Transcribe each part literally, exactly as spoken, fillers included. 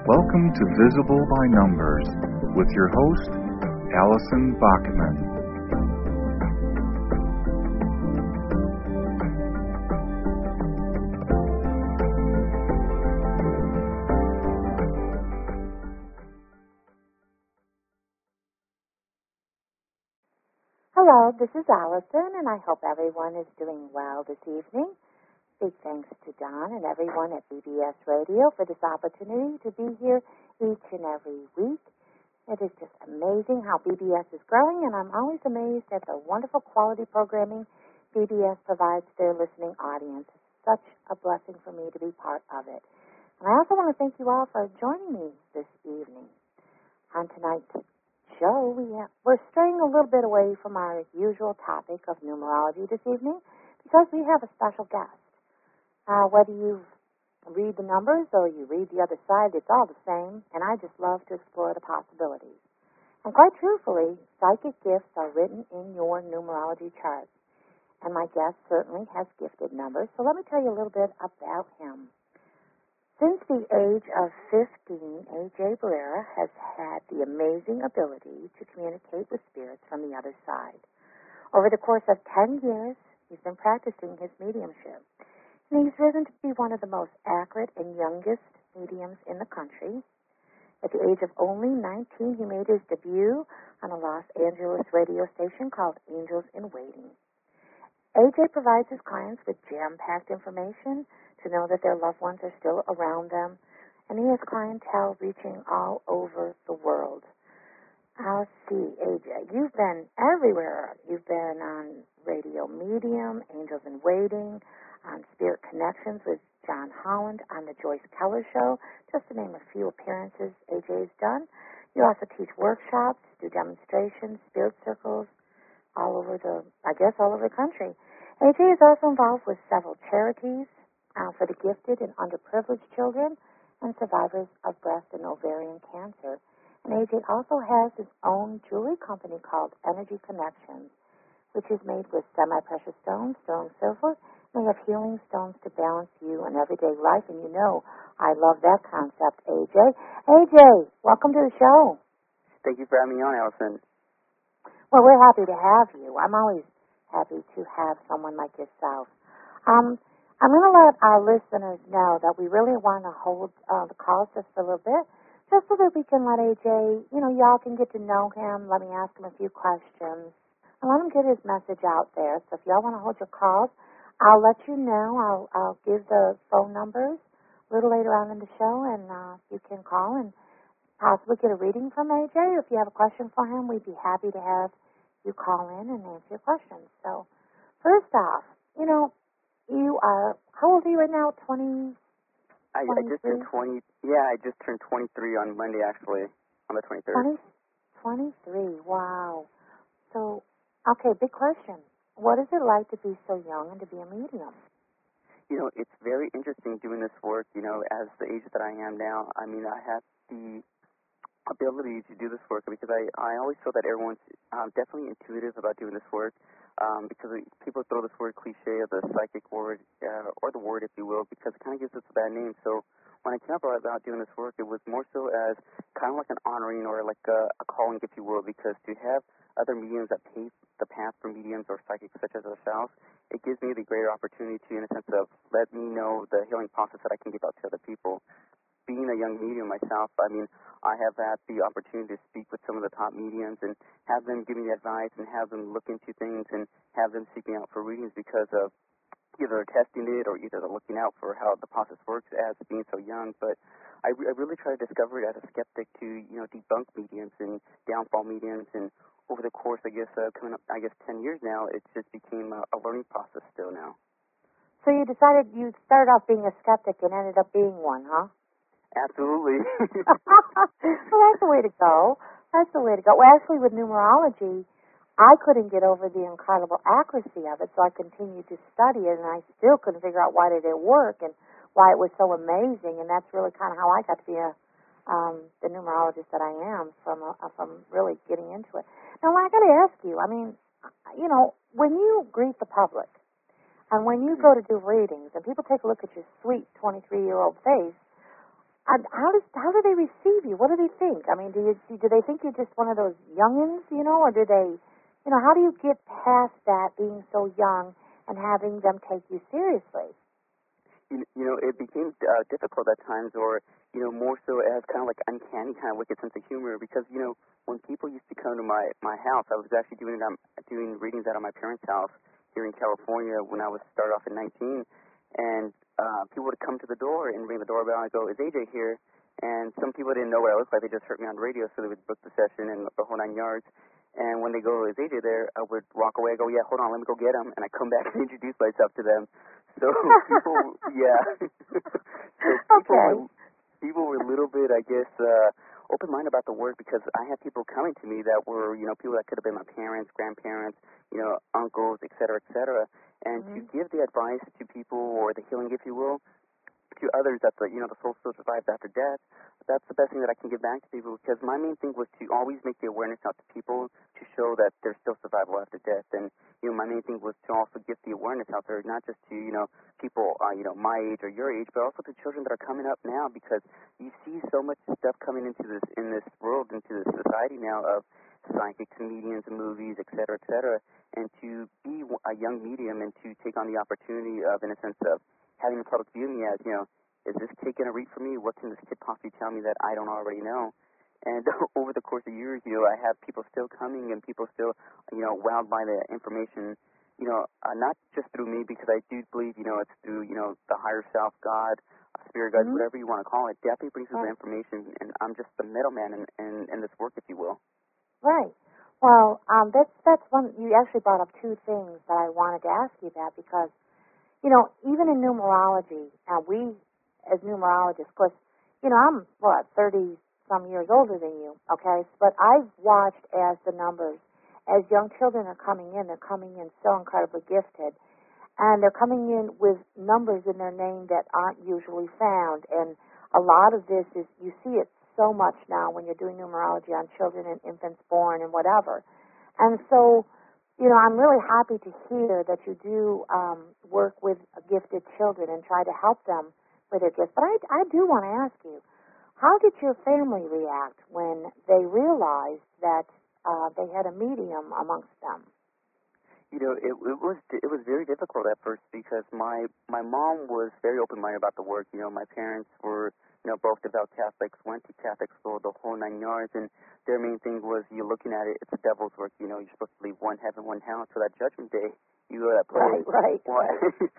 Welcome to Visible by Numbers with your host, Allison Bachman. Hello, this is Allison, and I hope everyone is doing well this evening. Big thanks to Don and everyone at B B S Radio for this opportunity to be here each and every week. It is just amazing how B B S is growing, and I'm always amazed at the wonderful quality programming B B S provides their listening audience. It's such a blessing for me to be part of it. And I also want to thank you all for joining me this evening. On tonight's show, we have, we're straying a little bit away from our usual topic of numerology this evening because we have a special guest. Uh, whether you read the numbers or you read the other side, it's all the same, and I just love to explore the possibilities. And quite truthfully, psychic gifts are written in your numerology chart, and my guest certainly has gifted numbers, so let me tell you a little bit about him. Since the age of fifteen, A J Barrera has had the amazing ability to communicate with spirits from the other side. Over the course of ten years, he's been practicing his mediumship. And he's risen to be one of the most accurate and youngest mediums in the country. At the age of only nineteen, he made his debut on a Los Angeles radio station called Angels in Waiting. A J provides his clients with jam-packed information to know that their loved ones are still around them, and he has clientele reaching all over the world. I'll see, A J, you've been everywhere. You've been on Radio Medium, Angels in Waiting, on Spirit Connections with John Holland, on the Joyce Keller Show, just to name a few appearances A J's done. You also teach workshops, do demonstrations, spirit circles, all over the, I guess, all over the country. A J is also involved with several charities uh, for the gifted and underprivileged children and survivors of breast and ovarian cancer. And A J also has his own jewelry company called Energy Connections, which is made with semi-precious stones, sterling silver. They have healing stones to balance you in everyday life, and you know I love that concept, A J. A J, welcome to the show. Thank you for having me on, Allison. Well, we're happy to have you. I'm always happy to have someone like yourself. Um, I'm going to let our listeners know that we really want to hold uh, the calls just a little bit, just so that we can let A J, you know, y'all can get to know him. Let me ask him a few questions, and let him get his message out there. So if y'all want to hold your calls, I'll let you know. I'll, I'll give the phone numbers a little later on in the show, and uh, you can call and possibly get a reading from A J. If you have a question for him, we'd be happy to have you call in and answer your questions. So, first off, you know, you are, how old are you right now? twenty, I, I just turned twenty. Yeah, I just turned twenty-three on Monday, actually, on the twenty-third. twenty, twenty-three, wow. So, okay, big question. What is it like to be so young and to be a medium? You know, it's very interesting doing this work, you know, as the age that I am now. I mean, I have the ability to do this work because I, I always feel that everyone's um, definitely intuitive about doing this work um, because people throw this word cliche of the psychic word uh, or the word, if you will, because it kind of gives us a bad name. So when I came up about doing this work, it was more so as kind of like an honoring or like a, a calling, if you will, because to have other mediums that pave the path for mediums or psychics such as ourselves, it gives me the greater opportunity to, in a sense of, let me know the healing process that I can give out to other people. Being a young medium myself, I mean, I have had the opportunity to speak with some of the top mediums and have them give me advice and have them look into things and have them seek me out for readings because of either testing it or either they're looking out for how the process works as being so young. But I, re- I really try to discover it as a skeptic to, you know, debunk mediums and downfall mediums. And over the course, I guess, uh, coming up, I guess, ten years now, it just became a, a learning process still now. So you decided you started off being a skeptic and ended up being one, huh? Absolutely. Well, that's the way to go. That's the way to go. Well, actually, with numerology, I couldn't get over the incredible accuracy of it, so I continued to study it, and I still couldn't figure out why did it work and why it was so amazing, and that's really kind of how I got to be a, um, the numerologist that I am from uh, from really getting into it. Now, I got to ask you, I mean, you know, when you greet the public, and when you go to do readings, and people take a look at your sweet twenty-three-year-old face, uh, how does how do they receive you? What do they think? I mean, do you do they think you're just one of those youngins, you know, or do they, you know, how do you get past that being so young and having them take you seriously? You, you know, it became uh, difficult at times, or you know, more so as kind of like uncanny, kind of wicked sense of humor, because you know, when people used to come to my my house, I was actually doing it on, doing readings out of my parents' house here in California when I was started off at nineteen, and uh, people would come to the door and ring the doorbell, and I go, "Is A J here?" And some people didn't know what I looked like; they just heard me on the radio, so they would book the session and the whole nine yards. And when they go, "Is A J there?" I would walk away. I go, "Yeah, hold on, let me go get him," and I come back and introduce myself to them. So people, yeah. so people, okay. were, people were a little bit, I guess, uh, open-minded about the work, because I had people coming to me that were, you know, people that could have been my parents, grandparents, you know, uncles, et cetera, et cetera. And Mm-hmm. to give the advice to people, or the healing, if you will, to others that the, you know, the soul still survives after death, that's the best thing that I can give back to people, because my main thing was to always make the awareness out to people to show that there's still survival after death. And, you know, my main thing was to also get the awareness out there, not just to, you know, people, uh, you know, my age or your age, but also to children that are coming up now, because you see so much stuff coming into this, in this world, into this society now of psychics, comedians, movies, et cetera, et cetera. And to be a young medium and to take on the opportunity of, in a sense of, having the public view me as, you know, is this kid going to read for me? What can this kid possibly tell me that I don't already know? And over the course of years, you know, I have people still coming and people still, you know, wowed by the information, you know, uh, not just through me, because I do believe, you know, it's through, you know, the higher self, God, spirit guides, Mm-hmm. whatever you want to call it, definitely brings Right. us the information, and I'm just the middleman in, in, in this work, if you will. Right. Well, um, that's that's one. You actually brought up two things that I wanted to ask you about, because, you know, even in numerology, uh, we, as numerologists, of course, you know, I'm, what, thirty-some years older than you, okay? But I've watched as the numbers, as young children are coming in, they're coming in so incredibly gifted, and they're coming in with numbers in their name that aren't usually found. And a lot of this is, you see it so much now when you're doing numerology on children and infants born and whatever. And so, you know, I'm really happy to hear that you do um, work with gifted children and try to help them with their gifts. But I, I do want to ask you, how did your family react when they realized that uh, they had a medium amongst them? You know, it, it was it was very difficult at first, because my my mom was very open-minded about the work. You know, my parents were, you know, both devout Catholics, went to Catholic school, the whole nine yards, and their main thing was, you're looking at it, it's a devil's work. You know, you're supposed to leave one heaven, one hell, so that judgment day, you go to that place. Right, right. Well,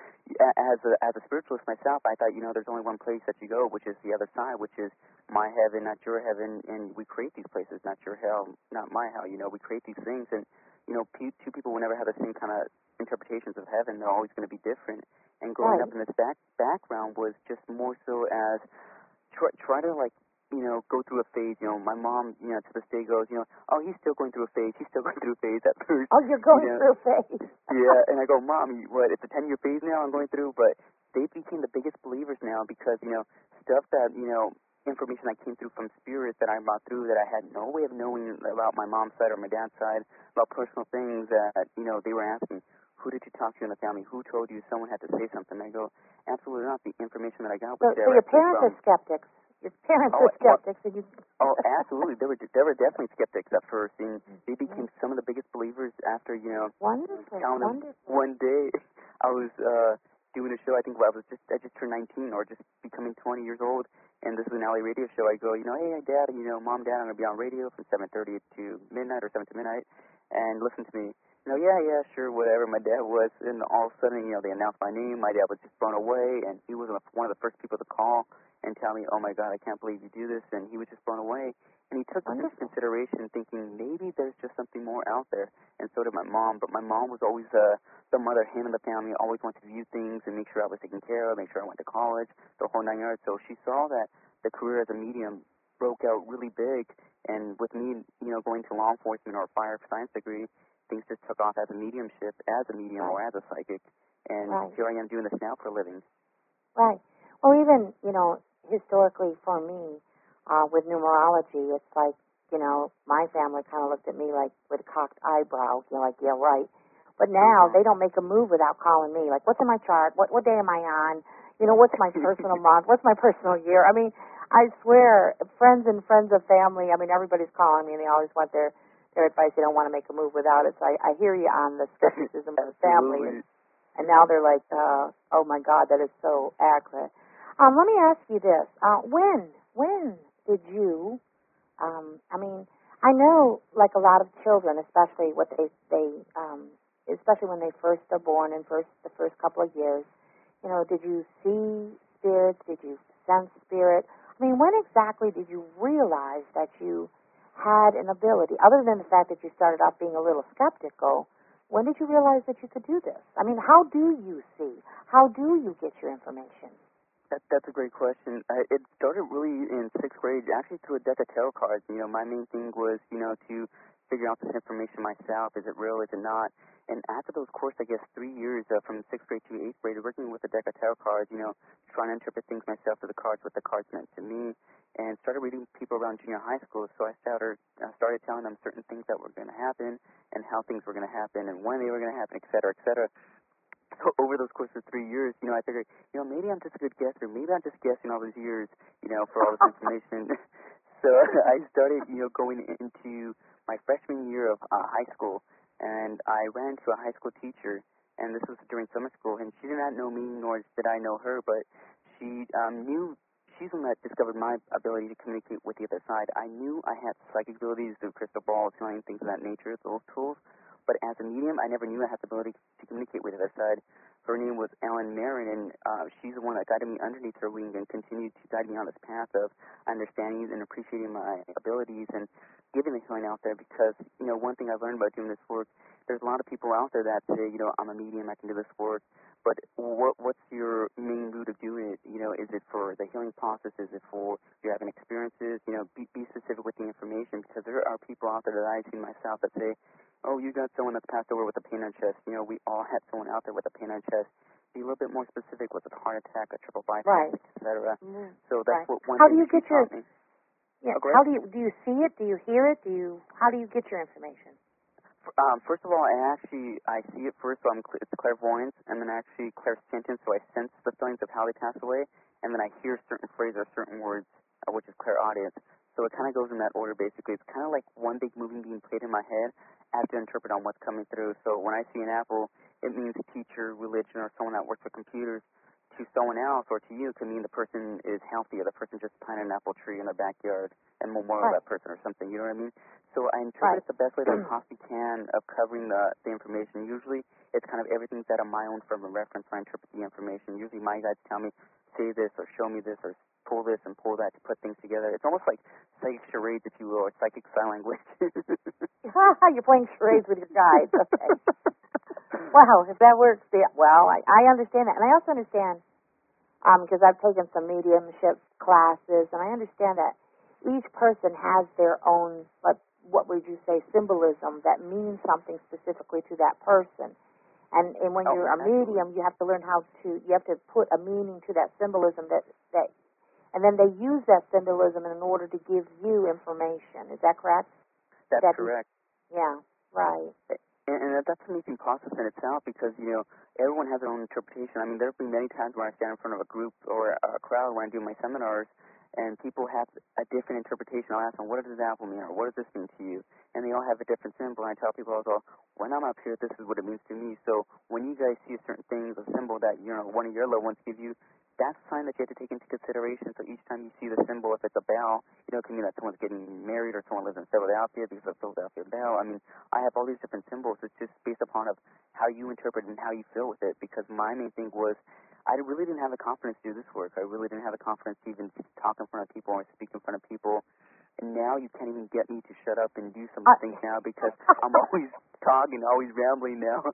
as a as a spiritualist myself, I thought, you know, there's only one place that you go, which is the other side, which is my heaven, not your heaven, and we create these places, not your hell, not my hell. You know, we create these things, and you know, two people will never have the same kind of interpretations of heaven. They're always going to be different. And growing Right. up in this back background was just more so as try, try to, like, you know, go through a phase. You know, my mom, you know, to this day goes, you know, oh, he's still going through a phase. He's still going through a phase at first. Oh, you're going you know? through a phase. Yeah, and I go, Mom, you, what, it's a ten-year phase now I'm going through? But they became the biggest believers now, because, you know, stuff that, you know, information that came through from spirits that I brought through that I had no way of knowing about my mom's side or my dad's side, about personal things that, you know, they were asking, who did you talk to in the family? Who told you? Someone had to say something. I go, absolutely not. The information that I got was So, so your parents from, are skeptics. Your parents oh, are skeptics, and you. Oh, absolutely. They were they were definitely skeptics at first, and they became some of the biggest believers after, you know, Wonderful, telling them wonderful. one day I was uh, doing a show. I think I was just I just turned nineteen, or just becoming twenty years old, and this is an L A radio show. I go, you know, hey, Dad, you know, Mom, Dad, I'm gonna be on radio from seven thirty to midnight or seven to midnight, and listen to me. You know, yeah, yeah, sure, whatever. My dad was, and all of a sudden, you know, they announced my name. My dad was just blown away, and he was one of the first people to call and tell me, oh my God, I can't believe you do this, and he was just blown away. And he took this into consideration, thinking maybe there's just something more out there, and so did my mom. But my mom was always uh, the mother hen in the family, always wanted to view things and make sure I was taken care of, make sure I went to college, the whole nine yards. So she saw that the career as a medium broke out really big, and with me, you know, going to law enforcement or fire science degree, things just took off as a mediumship, as a medium, Right. or as a psychic, and Right. here I am doing this now for a living. Right. Well, even, you know, historically for me, uh, with numerology, it's like, you know, my family kind of looked at me like with a cocked eyebrow, you know, like, yeah, right. But now Mm-hmm. they don't make a move without calling me. Like, what's in my chart? What what day am I on? You know, what's my personal month? What's my personal year? I mean, I swear, friends and friends of family, I mean, everybody's calling me, and they always want their, their advice. They don't want to make a move without it. So I, I hear you on the skepticism of the family. And, and now they're like, uh, oh, my God, that is so accurate. Um, let me ask you this. Uh, when, when did you, um, I mean, I know, like a lot of children, especially what they, they um, especially when they first are born and first the first couple of years, you know, did you see spirits? Did you sense spirit? I mean, when exactly did you realize that you had an ability, other than the fact that you started off being a little skeptical, when did you realize that you could do this? I mean, how do you see? How do you get your information? That, that's a great question. I, it started really in sixth grade, actually through a deck of tarot cards. You know, my main thing was, you know, to figure out this information myself. Is it real? Is it not? And after those course, I guess, three years uh, from sixth grade to eighth grade, working with a deck of tarot cards, you know, trying to interpret things myself through the cards, what the cards meant to me, and started reading people around junior high school. So I started, I started telling them certain things that were going to happen and how things were going to happen and when they were going to happen, et cetera, et cetera. So over those course of three years, you know, I figured, you know, maybe I'm just a good guesser. Maybe I'm just guessing all these years, you know, for all this information. So I started, you know, going into my freshman year of uh, high school, and I ran to a high school teacher, and this was during summer school, and she did not know me, nor did I know her, but she um, knew, she's the one that discovered my ability to communicate with the other side. I knew I had psychic abilities through crystal balls, healing, things of that nature, those tools. But as a medium, I never knew I had the ability to communicate with the other side. Her name was Ellen Marin, and uh, she's the one that guided me underneath her wing and continued to guide me on this path of understanding and appreciating my abilities and giving the healing out there. Because, you know, one thing I've learned about doing this work, there's a lot of people out there that say, you know, I'm a medium, I can do this work. But what what's your main root of doing it? You know, is it for the healing process? Is it for you're having experiences? You know, be, be specific with the information, because there are people out there that I've seen myself that say, oh, you got someone that's passed over with a pain on chest. You know, we all had someone out there with a pain on chest. Be a little bit more specific with a heart attack, a triple bypass, right, et cetera. Mm-hmm. So that's right. what one how thing do you she get your, taught me. Yeah, oh, how do you, do you see it? Do you hear it? Do you, how do you get your information? Um, first of all, I actually, I see it first, so I'm, it's clairvoyance, and then actually clairsentience, so I sense the feelings of how they pass away, and then I hear certain phrases or certain words, uh, which is clairaudience. So it kind of goes in that order, basically. It's kind of like one big movie being played in my head. I have to interpret on what's coming through. So when I see an apple, it means teacher, religion, or someone that works with computers. To someone else or to you, it can mean the person is healthy, or the person just planted an apple tree in their backyard and memorial right. that person or something. You know what I mean? So I interpret right. it the best way that I possibly can of covering the, the information. Usually it's kind of everything's out of my own frame of reference when I interpret the information. Usually my guides tell me, say this or show me this or pull this and pull that to put things together. It's almost like psychic charades, if you will, or psychic sign language. You're playing charades with your guides. Okay. Wow, if that works, yeah, well, I, I understand that. And I also understand, because um, I've taken some mediumship classes, and I understand that each person has their own, like, what would you say, symbolism that means something specifically to that person. And, and when oh, you're a absolutely. medium, you have to learn how to, you have to put a meaning to that symbolism that, that, and then they use that symbolism in order to give you information. Is that correct? That's that correct. You, yeah, right. And, and that's an amazing process in itself, because, you know, everyone has their own interpretation. I mean, there have been many times where I stand in front of a group or a crowd when I do my seminars, and people have a different interpretation. I'll ask them, what does this apple mean, or what does this mean to you? And they all have a different symbol, and I tell people, I go, when I'm up here, this is what it means to me. So when you guys see certain things, a symbol that, you know, one of your loved ones give you, that's a sign that you have to take into consideration. So each time you see the symbol, if it's a bell, you know, it can mean that someone's getting married or someone lives in Philadelphia because of Philadelphia bell. I mean, I have all these different symbols. It's just based upon of how you interpret and how you feel with it, because my main thing was I really didn't have the confidence to do this work. I really didn't have the confidence to even talk in front of people or speak in front of people. And now you can't even get me to shut up and do some uh, things now, because I'm always talking, always rambling now.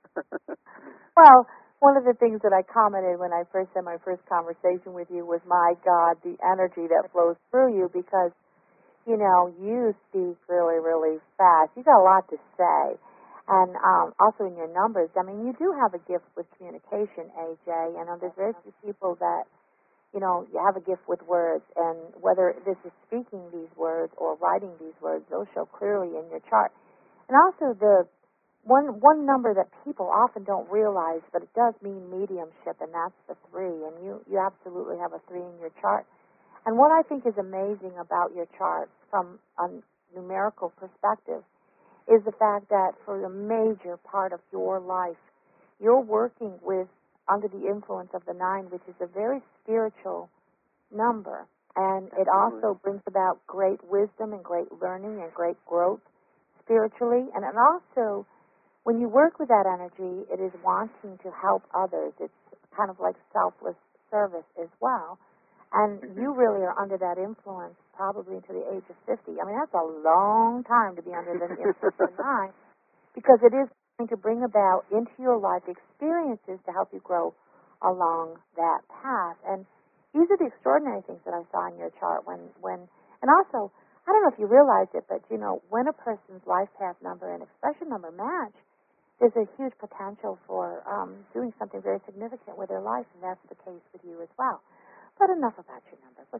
Well, one of the things that I commented when I first had my first conversation with you was, my God, the energy that flows through you, because, you know, you speak really, really fast. You got a lot to say. And um, also in your numbers, I mean, you do have a gift with communication, A J. You know, there's very few people that, you know, you have a gift with words, and whether this is speaking these words or writing these words, those show clearly in your chart. And also the One one number that people often don't realize, but it does mean mediumship, and that's the three. And you, you absolutely have a three in your chart. And what I think is amazing about your charts from a numerical perspective is the fact that for a major part of your life, you're working with, under the influence of the nine, which is a very spiritual number. And it also brings about great wisdom and great learning and great growth spiritually. And it also, when you work with that energy, it is wanting to help others. It's kind of like selfless service as well. And you really are under that influence probably until the age of fifty. I mean, that's a long time to be under the influence of nine, because it is going to bring about into your life experiences to help you grow along that path. And these are the extraordinary things that I saw in your chart when, when and also, I don't know if you realize it, but, you know, when a person's life path number and expression number match, there's a huge potential for um, doing something very significant with their life, and that's the case with you as well. But enough about your numbers.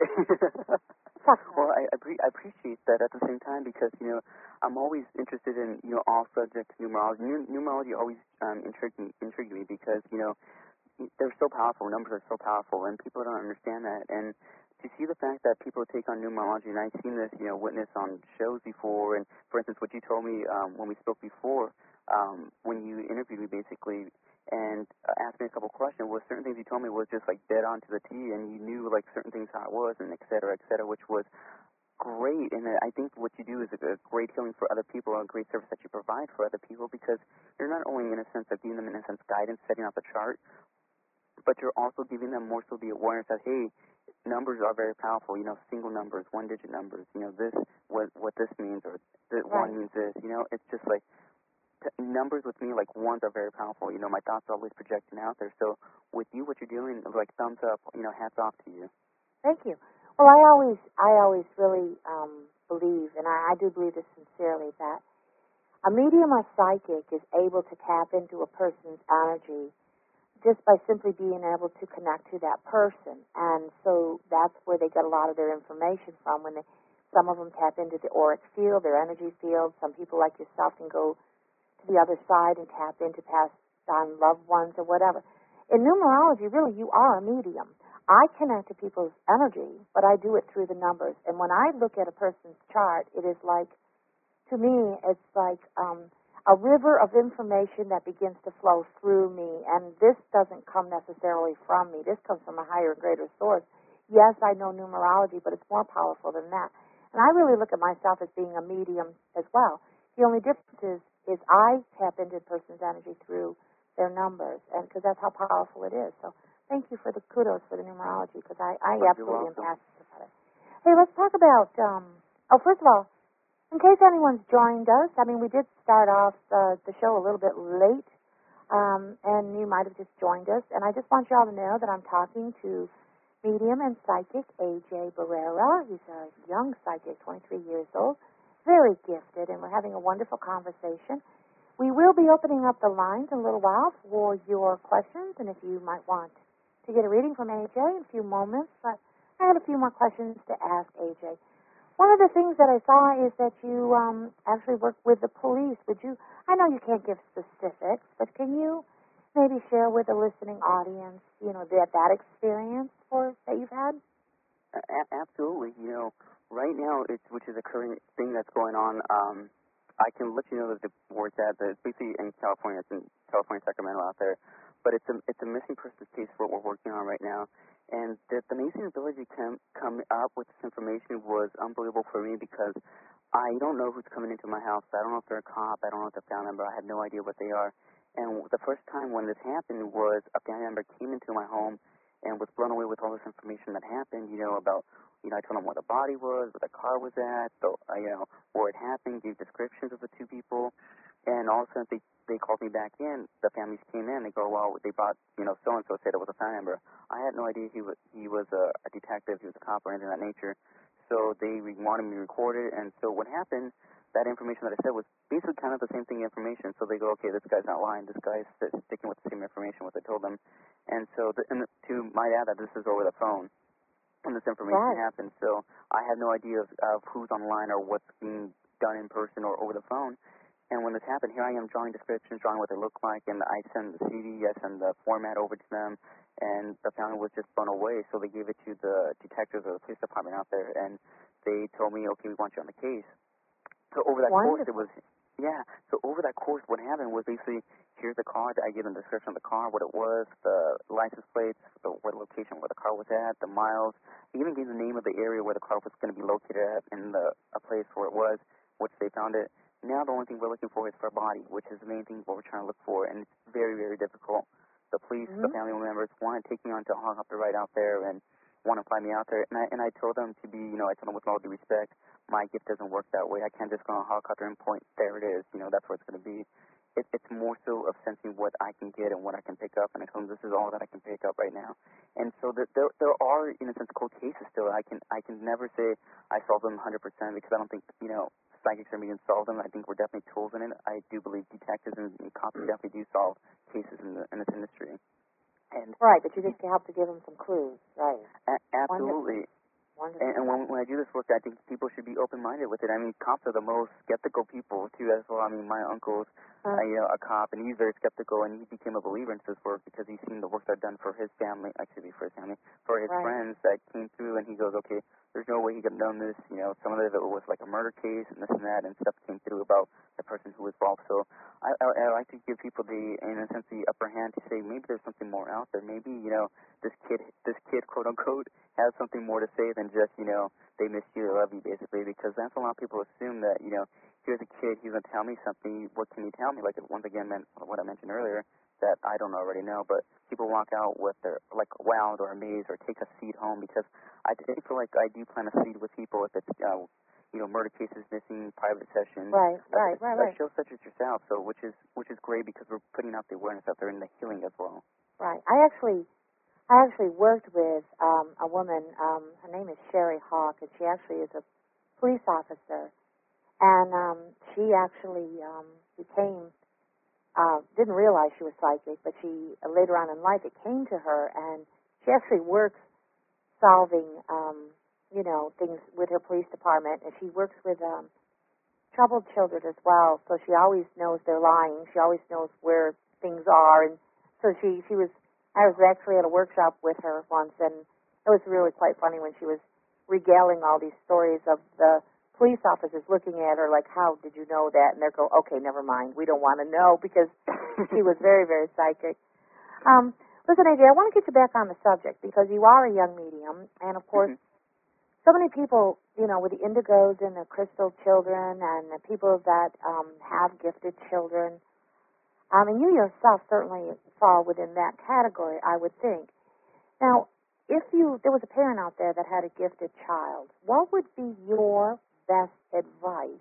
Well, I, I appreciate that at the same time because, you know, I'm always interested in, you know, all subjects of numerology. Numerology always um, intrigued me, intrigued me because, you know, they're so powerful. Numbers are so powerful, and people don't understand that. And to see the fact that people take on numerology, and I've seen this, you know, witness on shows before, and, for instance, what you told me um, when we spoke before, um, when you interviewed me, basically, and uh, asked me a couple questions, was certain things you told me was just, like, dead on to the T, and you knew, like, certain things how it was, and et cetera, et cetera, which was great. And I think what you do is a, a great healing for other people, a great service that you provide for other people, because you're not only, in a sense, of giving them, in a sense, guidance, setting out the chart, but you're also giving them more so the awareness that, hey, numbers are very powerful, you know, single numbers, one-digit numbers, you know, this, what what this means, or this right. one means this, you know, it's just like, t- numbers with me, like, ones are very powerful, you know, my thoughts are always projecting out there, so with you, what you're doing, like, thumbs up, you know, hats off to you. Thank you. Well, I always, I always really um, believe, and I, I do believe this sincerely, that a medium or psychic is able to tap into a person's energy just by simply being able to connect to that person. And so that's where they get a lot of their information from. When they, some of them tap into the auric field, their energy field. Some people like yourself can go to the other side and tap into past on loved ones or whatever. In numerology, really, you are a medium. I connect to people's energy, but I do it through the numbers. And when I look at a person's chart, it is like, to me, it's like um, a river of information that begins to flow through me, and this doesn't come necessarily from me. This comes from a higher and greater source. Yes, I know numerology, but it's more powerful than that. And I really look at myself as being a medium as well. The only difference is, is I tap into a person's energy through their numbers, and because that's how powerful it is. So thank you for the kudos for the numerology, because I, I absolutely am passionate about it. Hey, let's talk about, um, oh, first of all, in case anyone's joined us, I mean, we did start off uh, the show a little bit late, um, and you might have just joined us. And I just want you all to know that I'm talking to medium and psychic A J Barrera. He's a young psychic, twenty-three years old, very gifted, and we're having a wonderful conversation. We will be opening up the lines in a little while for your questions, and if you might want to get a reading from A J in a few moments, but I had a few more questions to ask A J. One of the things that I saw is that you um, actually work with the police. Would you, I know you can't give specifics, but can you maybe share with the listening audience, you know, that, that experience for, that you've had? A- absolutely. You know, right now, it's, which is a current thing that's going on, um, I can let you know that the where it's at. It's basically in California. It's in California, Sacramento out there. But it's a, it's a missing persons case what we're working on right now. And the, the amazing ability to come, come up with this information was unbelievable for me because I don't know who's coming into my house. I don't know if they're a cop. I don't know if they're a family member. I have no idea what they are. And the first time when this happened was a family member came into my home and was blown away with all this information that happened, you know, about, you know, I told them where the body was, where the car was at, so, uh, you know, where it happened, gave descriptions of the two people. And all of a sudden, they, they called me back in. The families came in. They go, well, they brought, you know, so-and-so said it was a family member. I had no idea he was, he was a, a detective, he was a cop or anything of that nature. So they re- wanted me recorded. And so what happened, that information that I said was basically kind of the same thing information. So they go, okay, this guy's not lying. This guy's sticking with the same information, what I told them. And so the, and to might add that this is over the phone when this information right. happened. So I had no idea of, of who's online or what's being done in person or over the phone. And when this happened, here I am drawing descriptions, drawing what they look like, and I send the C D, I send the format over to them, and the family was just blown away. So they gave it to the detectives of the police department out there, and they told me, okay, we want you on the case. So over that Wonderful. course, it was, yeah, so over that course, what happened was basically, here's the car, I gave them the description of the car, what it was, the license plates, the what location where the car was at, the miles. I even gave the name of the area where the car was going to be located at, and the a place where it was, which they found it. Now the only thing we're looking for is for a body, which is the main thing what we're trying to look for, and it's very, very difficult. The police, Mm-hmm. the family members want to take me on to a helicopter ride out there and want to fly me out there, and I and I told them to be, you know, I told them with all due respect, my gift doesn't work that way. I can't just go on a helicopter and point, there it is, you know, that's where it's going to be. It, it's more so of sensing what I can get and what I can pick up, and I told them this is all that I can pick up right now. And so that there there are, in a sense, cold cases still. I can I can never say I solved them one hundred percent because I don't think, you know, psychics are being solved them. I think we're definitely tools in it. I do believe detectives and, and cops definitely do solve cases in, the, in this industry. And Right, but you just have to give them some clues, right? a- absolutely. Wonderful. And, and when, when I do this work, I think people should be open-minded with it. I mean, cops are the most skeptical people, too, as well. I mean, my uncle's Uh, uh, you know, a cop, and he's very skeptical, and he became a believer into this work because he's seen the work that I've done for his family, actually for his family, for his Right. friends that came through, and he goes, okay, there's no way he could have done this. You know, some of it was like a murder case and this and that, and stuff came through about the person who was involved. So I, I, I like to give people the, in a sense, the upper hand to say maybe there's something more out there. Maybe, you know, this kid, this kid, quote unquote, has something more to say than just, you know, they miss you, they love you, basically, because that's a lot of people assume that, you know, here's a kid, he's going to tell me something, what can he tell me? Like, once again, meant what I mentioned earlier, that I don't already know, but people walk out with their, like, wowed or amazed or take a seed home, because I think feel like I do plant a seed with people if it's, uh, you know, murder cases, missing, private sessions. Right, uh, right, right, right. Show such as yourself, so, which is, which is great because we're putting out the awareness out there and the healing as well. Right. I actually, I actually worked with um, a woman. Um, her name is Sherry Hawk, and she actually is a police officer. And um, she actually um, became, uh, didn't realize she was psychic, but she uh, later on in life it came to her, and she actually works solving, um, you know, things with her police department, and she works with um, troubled children as well. So she always knows they're lying. She always knows where things are, and so she she was. I was actually at a workshop with her once, and it was really quite funny when she was regaling all these stories of the police officers looking at her like, how did you know that? And they're go, okay, never mind. We don't want to know, because she was very, very psychic. Um, listen, A J, I want to get you back on the subject because you are a young medium, and of course, mm-hmm. so many people, you know, with the indigos and the crystal children and the people that um, have gifted children, um, and you yourself certainly fall within that category, I would think. Now, if you there was a parent out there that had a gifted child, what would be your best advice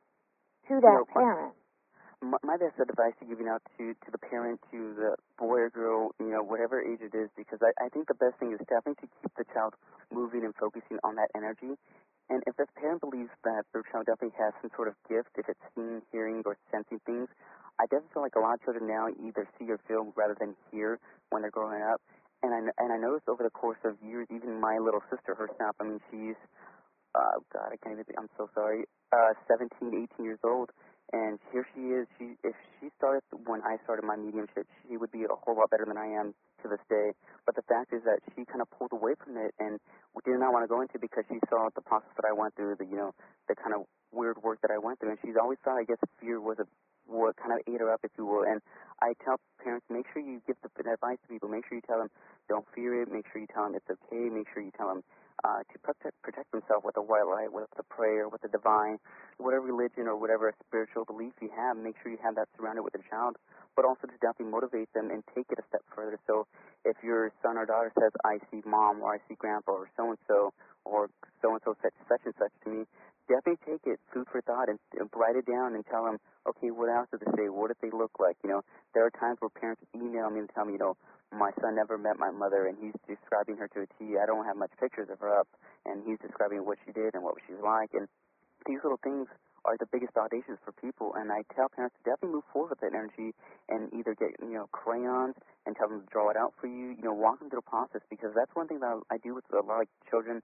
to that you know, parent? My, my best advice to giving out to, to the parent, to the boy or girl, you know, whatever age it is, because I, I think the best thing is definitely to keep the child moving and focusing on that energy. And if the parent believes that their child definitely has some sort of gift, if it's seeing, hearing, or sensing things, I definitely feel like a lot of children now either see or feel rather than hear when they're growing up. And I, and I noticed over the course of years, even my little sister herself, I mean, she's, uh, God, I can't even think, I'm so sorry, uh, seventeen, eighteen years old. And here she is. She, if she started when I started my mediumship, she would be a whole lot better than I am to this day. But the fact is that she kind of pulled away from it and did not want to go into it because she saw the process that I went through, the, you know, the kind of weird work that I went through. And she's always thought, I guess, fear was a, what kind of ate her up, if you will. And I tell parents, make sure you give the advice to people. Make sure you tell them, don't fear it. Make sure you tell them it's okay. Make sure you tell them uh, to protect, protect themselves with the white light, with the prayer, with the divine, whatever religion or whatever spiritual belief you have. Make sure you have that surrounded with the child, but also to definitely motivate them and take it a step further. So if your son or daughter says, I see mom or I see grandpa or so-and-so or so-and-so said such and such to me, definitely take it, food for thought, and, and write it down and tell them, okay, what else did they say? What did they look like? You know, there are times where parents email me and tell me, you know, my son never met my mother, and he's describing her to a T. I don't have much pictures of her up, and he's describing what she did and what she's like. And these little things are the biggest foundations for people, and I tell parents to definitely move forward with that energy and either get, you know, crayons and tell them to draw it out for you, you know, walk them through the process, because that's one thing that I do with a lot of children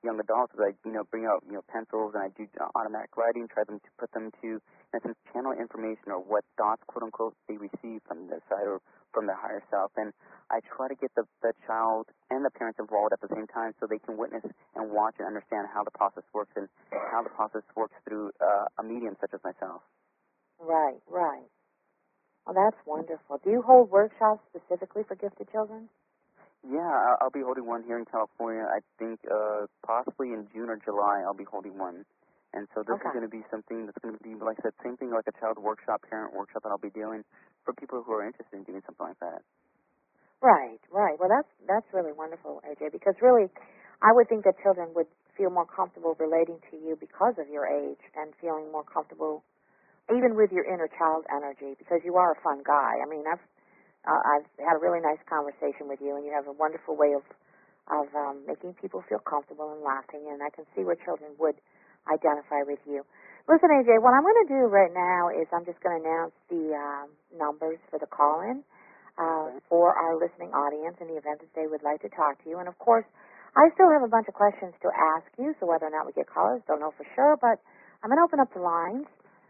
young adults is I, you know, bring out, you know, pencils and I do automatic writing, try them to put them to, in essence, channel information or what thoughts, quote unquote, they receive from their side or from their higher self. And I try to get the, the child and the parents involved at the same time so they can witness and watch and understand how the process works and how the process works through uh, a medium such as myself. Right, right. Well, that's wonderful. Do you hold workshops specifically for gifted children? Yeah, I'll be holding one here in California. I think uh, possibly in June or July I'll be holding one. And so this okay. is going to be something that's going to be, like I said, same thing like a child workshop, parent workshop that I'll be doing for people who are interested in doing something like that. Right, right. Well, that's that's really wonderful, A J, because really I would think that children would feel more comfortable relating to you because of your age and feeling more comfortable even with your inner child energy because you are a fun guy. I mean, I've Uh, I've had a really nice conversation with you, and you have a wonderful way of of um, making people feel comfortable and laughing, and I can see where children would identify with you. Listen, A J, what I'm going to do right now is I'm just going to announce the um, numbers for the call-in uh, for our listening audience in the event that they would like to talk to you. And, of course, I still have a bunch of questions to ask you, so whether or not we get callers, don't know for sure, but I'm going to open up the lines.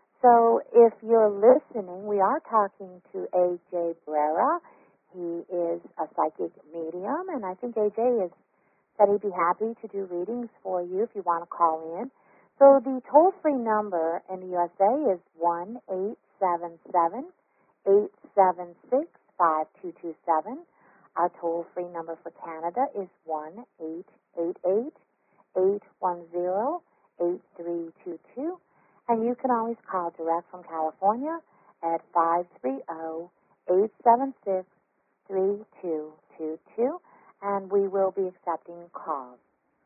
So if you're listening, we are talking to A J Barrera. He is a psychic medium, and I think A J is said he'd be happy to do readings for you if you want to call in. So the toll-free number in the U S A is one eight seven seven, eight seven six, five two two seven. Our toll-free number for Canada is one eight eight eight, eight one zero, eight three two two. And you can always call direct from California at five three zero, eight seven six, three two two two, and we will be accepting calls.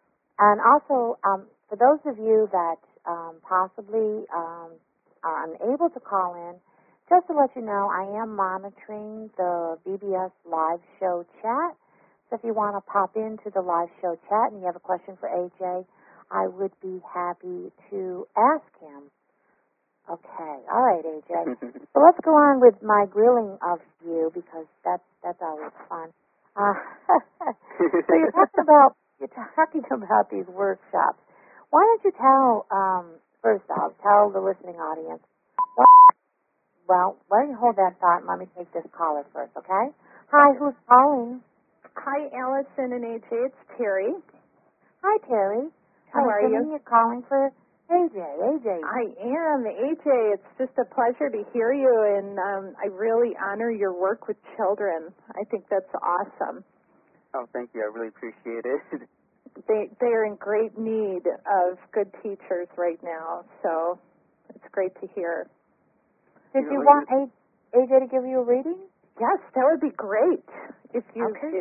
And also, um, for those of you that um, possibly um, are unable to call in, just to let you know, I am monitoring the B B S live show chat. So if you want to pop into the live show chat and you have a question for A J, I would be happy to ask him. Okay, all right, A J. So let's go on with my grilling of you because that's that's always fun. Uh, so you're talking about you're talking about these workshops. Why don't you tell um, first off, tell the listening audience. What, well, why don't you hold that thought and let me take this caller first, okay? Hi, who's calling? Hi, Allison and A J. It's Terry. Hi, Terry. How I'm are assuming you? You're calling for A J. A J. I am. A J, it's just a pleasure to hear you, and um, I really honor your work with children. I think that's awesome. Oh, thank you. I really appreciate it. They, they are in great need of good teachers right now, so it's great to hear. Did You you know, want A J to give you a reading? Yes, that would be great. If you, Okay. if,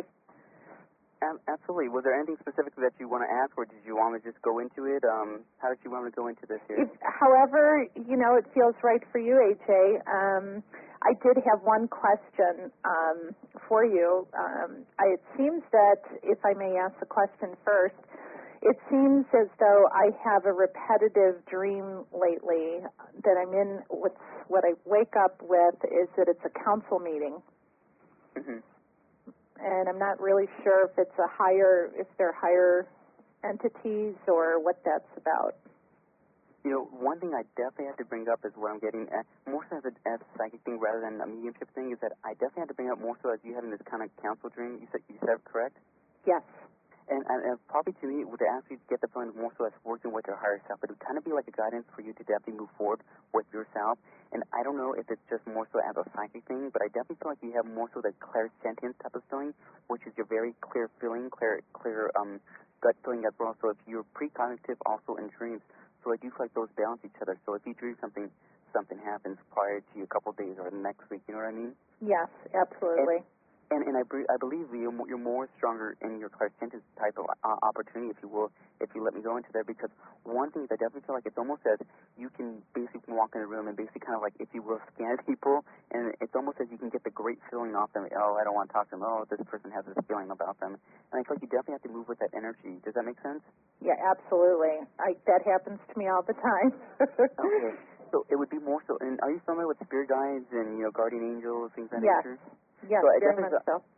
Um, absolutely. Was there anything specific that you want to ask, or did you want me to just go into it? Um, how did you want me to go into this here? if, however, you know, it feels right for you, A J. Um, I did have one question um, for you. Um, I, it seems that, if I may ask the question first, it seems as though I have a repetitive dream lately that I'm in. What's, what I wake up with is that it's a council meeting. Mm-hmm. And I'm not really sure if it's a higher, if they're higher entities or what that's about. You know, one thing I definitely have to bring up is what I'm getting at, more so as a, as a psychic thing rather than a mediumship thing, is that I definitely have to bring up more so as you having this kind of council dream. You said, you said correct? Yes. And, and, and probably to me, would actually get the feeling more so as working with your higher self, but it would kind of be like a guidance for you to definitely move forward with yourself. And I don't know if it's just more so as a psychic thing, but I definitely feel like you have more so the clairsentience type of feeling, which is your very clear feeling, clear, clear um, gut feeling as well. So if you're precognitive also in dreams, so I do feel like those balance each other. So if you dream something, something happens prior to a couple of days or the next week, you know what I mean? Yes, absolutely. And, And, and I, I believe you're more, you're more stronger in your clairsentience type of uh, opportunity, if you will, if you let me go into there. Because one thing that I definitely feel like it's almost as you can basically walk in a room and basically kind of like, if you will, scan people, and it's almost as you can get the great feeling off them. Oh, I don't want to talk to them. Oh, this person has this feeling about them. And I feel like you definitely have to move with that energy. Does that make sense? Yeah, absolutely. I, that happens to me all the time. Okay. So it would be more so. And are you familiar with spirit guides and, you know, guardian angels, things of that yes. nature? Yes, so I very definitely much feel, so.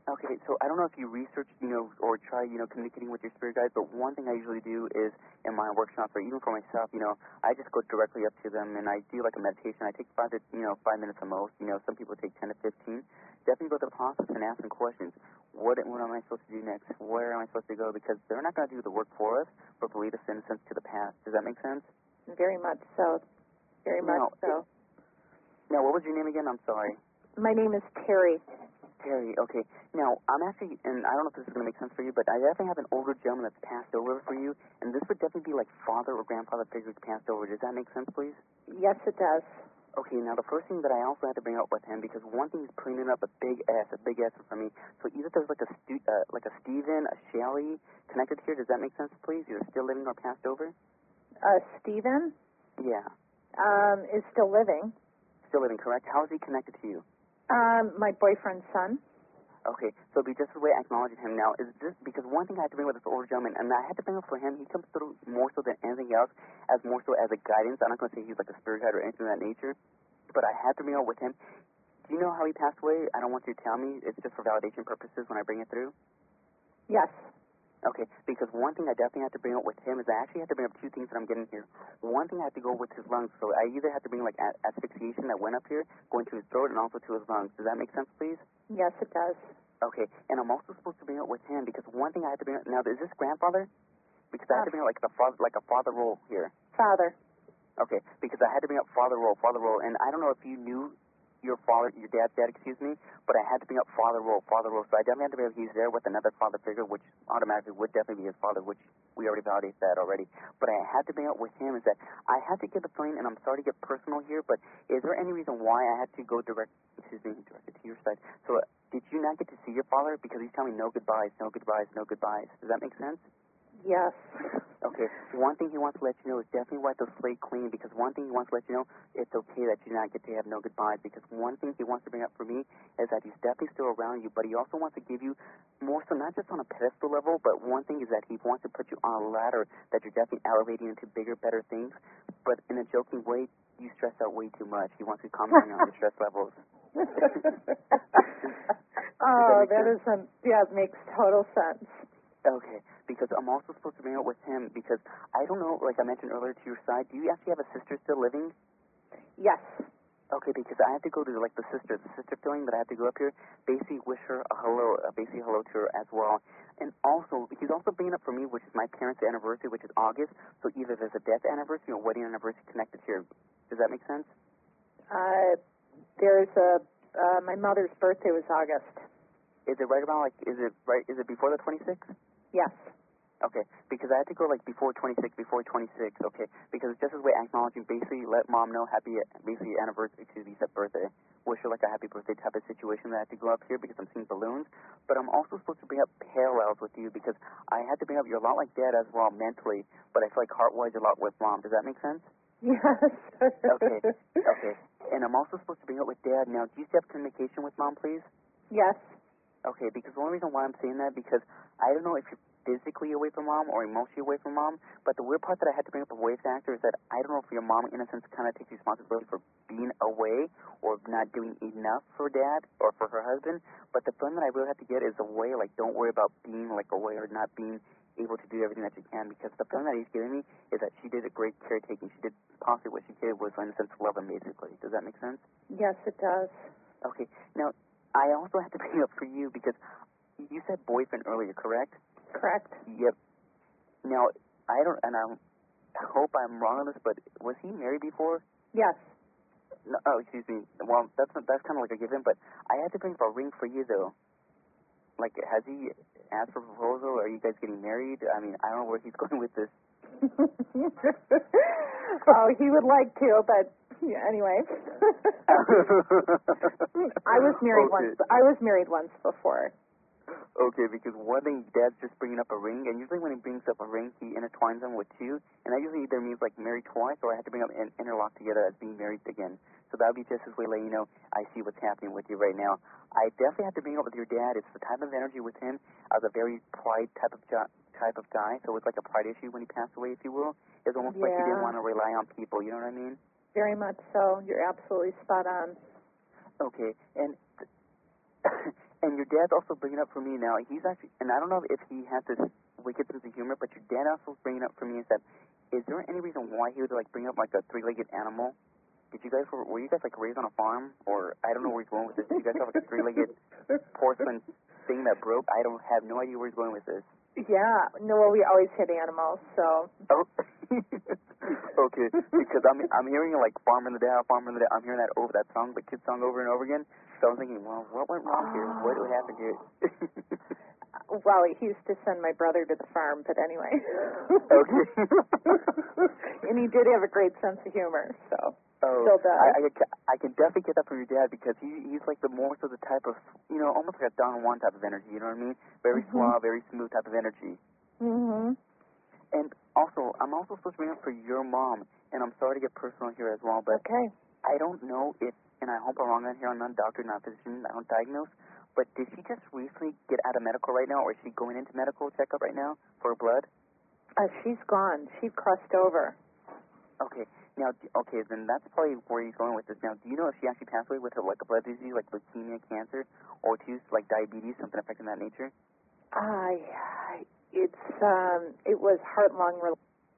Okay, so I don't know if you research, you know, or try, you know, communicating with your spirit guides, but one thing I usually do is in my workshops, or even for myself, you know, I just go directly up to them and I do like a meditation. I take five to, you know, five minutes the most. You know, some people take ten to fifteen. Definitely go through the process and ask them questions. What, what am I supposed to do next? Where am I supposed to go? Because they're not going to do the work for us, but lead us in a sense to the past. Does that make sense? Very much so. Very much now, so. Now, what was your name again? I'm sorry. My name is Terry. Terry, okay. Now, I'm actually, and I don't know if this is going to make sense for you, but I definitely have an older gentleman that's passed over for you, and this would definitely be like father or grandfather figures passed over. Does that make sense, please? Yes, it does. Okay, now the first thing that I also had to bring up with him, because one thing he's putting up a big S, a big S for me. So either there's like a stu- uh, like a Stephen, a Shelley connected here. Does that make sense, please? Either still living or passed over? Uh, Stephen? Yeah. Um, is still living. Still living, correct? How is he connected to you? Um, my boyfriend's son. Okay, so it'd be just the way I acknowledge him now. Is this because one thing I had to bring with this older gentleman, and I had to bring up for him, he comes through more so than anything else, as more so as a guidance. I'm not going to say he's like a spirit guide or anything of that nature, but I had to bring up with him. Do you know how he passed away? I don't want you to tell me. It's just for validation purposes when I bring it through. Yes. Okay, because one thing I definitely had to bring up with him is I actually had to bring up two things that I'm getting here. One thing I had to go with his lungs, so I either had to bring like a- asphyxiation that went up here, going to his throat, and also to his lungs. Does that make sense, please? Yes, it does. Okay, and I'm also supposed to bring up with him because one thing I had to bring up, now is this grandfather? Because I had to bring up like the father, like a father role here. Father. Okay, because I had to bring up father role, father role, and I don't know if you knew your father, your dad's dad, excuse me, but I had to bring up father role, father role. So I definitely had to bring up he's there with another father figure, which automatically would definitely be his father, which we already validated that already. But I had to bring up with him is that I had to get the feeling, and I'm sorry to get personal here, but is there any reason why I had to go direct, excuse me, directed to your side? So uh, did you not get to see your father? Because he's telling me no goodbyes, no goodbyes, no goodbyes. Does that make sense? Yes. Okay, one thing he wants to let you know is definitely wipe the slate clean, because one thing he wants to let you know, it's okay that you not get to have no goodbyes, because one thing he wants to bring up for me is that he's definitely still around you, but he also wants to give you more so not just on a pedestal level, but one thing is that he wants to put you on a ladder that you're definitely elevating into bigger, better things, but in a joking way, you stress out way too much. He wants to calm down your stress levels. Oh, that is, a, yeah, it makes total sense. Okay, because I'm also supposed to bring it with him because I don't know, like I mentioned earlier to your side, do you actually have a sister still living? Yes. Okay, because I had to go to, like, the sister, the sister feeling that I had to go up here, basically wish her a hello, uh, basically hello to her as well. And also, he's also bringing up for me, which is my parents' anniversary, which is August, so either there's a death anniversary or wedding anniversary connected here. Does that make sense? Uh, there's a, uh, my mother's birthday was August. Is it right around, like, is it right, is it before the twenty-sixth? Yes. Okay, because I had to go, like, before twenty-six, before twenty-six, okay, because it's just as way acknowledging, basically let mom know happy, basically, anniversary to the birthday, wish her, like, a happy birthday type of situation that I had to go up here because I'm seeing balloons, but I'm also supposed to bring up parallels with you because I had to bring up, you're a lot like dad as well mentally, but I feel like heart-wise you're a lot with mom. Does that make sense? Yes. Okay, okay, and I'm also supposed to bring up with dad. Now, do you still have communication with mom, please? Yes. Okay, because the only reason why I'm saying that, because I don't know if you're physically away from mom or emotionally away from mom, but the weird part that I had to bring up a way factor is that I don't know if your mom, in a sense, kind of takes responsibility for being away or not doing enough for dad or for her husband, but the feeling that I really have to get is a way, like, don't worry about being, like, away or not being able to do everything that you can, because the feeling that he's giving me is that she did a great caretaking. She did possibly what she did was, in a sense, love him, basically. Does that make sense? Yes, it does. Okay, now, I also have to bring it up for you because you said boyfriend earlier, correct? Correct. Yep. Now, I don't, and I'm, I hope I'm wrong on this, but was he married before? Yes. No, oh, excuse me. Well, that's not, that's kind of like a given, but I had to bring up a ring for you, though. Like, has he asked for a proposal? Are you guys getting married? I mean, I don't know where he's going with this. Oh, he would like to, but yeah, anyway. I was married okay. once. I was married once before. Okay, because one thing, Dad's just bringing up a ring, and usually when he brings up a ring, he intertwines them with two, and that usually either means like married twice, or I have to bring up and interlock together as being married again. So that would be just as way letting you know I see what's happening with you right now. I definitely have to bring up with your dad. It's the type of energy with him. I was a very pride type of jo- type of guy, so it's like a pride issue when he passed away, if you will. It's almost yeah. like he didn't want to rely on people. You know what I mean? Very much so. You're absolutely spot on. Okay, and And your dad's also bringing up for me now. He's actually, and I don't know if he has this wicked sense of humor, but your dad also bringing up for me is that, is there any reason why he would like bring up like a three-legged animal? Did you guys were, were you guys like raised on a farm, or I don't know where he's going with this? Did you guys have like a three-legged porcelain thing that broke? I don't have no idea where he's going with this. Yeah, no, well, we always had animals, so. Oh. Okay, because I'm I'm hearing like Farmer in the Dow, Farmer in the Dow. I'm hearing that over that song, the kid song over and over again. So I'm thinking, well, what went wrong here? What what happened here? Well, he used to send my brother to the farm, but anyway. Okay. And he did have a great sense of humor, so. Oh, Still does. I, I, I can definitely get that from your dad because he he's like the more so the type of, you know, almost like a Don Juan type of energy. You know what I mean? Very mm-hmm. suave, very smooth type of energy. Mhm. And also, I'm also supposed to bring up for your mom, and I'm sorry to get personal here as well, but okay. I don't know if, and I hope I'm wrong on here, I'm not a doctor, not a physician, I don't diagnose, but did she just recently get out of medical right now, or is she going into medical checkup right now for her blood? Uh, she's gone. She crossed over. Okay. Now, okay, then that's probably where he's going with this. Now, do you know if she actually passed away with her, like a blood disease, like leukemia, cancer, or too, like diabetes, something affecting that nature? I, uh, it's, um, it was heart lung related.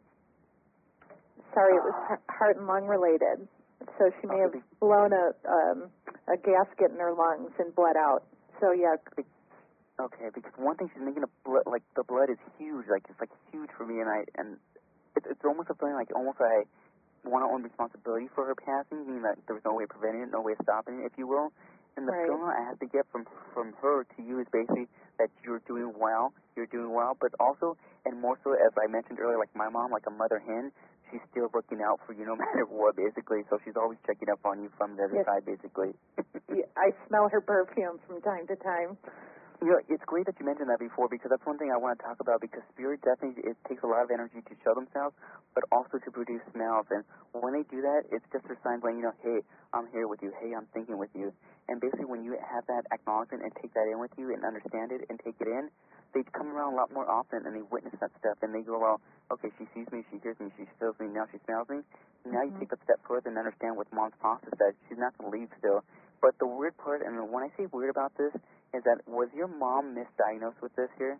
Sorry, it was heart and lung related. So she may have blown a um, a gasket in her lungs and bled out. So yeah. Okay, because one thing she's making a blood, like the blood is huge, like it's like huge for me, and I and it's it's almost a feeling like almost I want to own responsibility for her passing, meaning that there was no way of preventing it, no way of stopping it, if you will. And the right. feeling I have to get from from her to you is basically that you're doing well, you're doing well, but also, and more so, as I mentioned earlier, like my mom, like a mother hen, she's still looking out for you no matter what, basically. So she's always checking up on you from the other yes. side, basically. Yeah, I smell her perfume from time to time. You know, it's great that you mentioned that before because that's one thing I want to talk about because spirit definitely, it takes a lot of energy to show themselves, but also to produce smells. And when they do that, it's just a sign letting you know, hey, I'm here with you. Hey, I'm thinking with you. And basically when you have that acknowledgement and take that in with you and understand it and take it in, they come around a lot more often and they witness that stuff and they go, well, okay, she sees me, she hears me, she feels me, now she smells me. Now mm-hmm. you take a step further and understand what mom's process said. She's not going to leave still. But the weird part, and when I say weird about this, is that was your mom misdiagnosed with this here?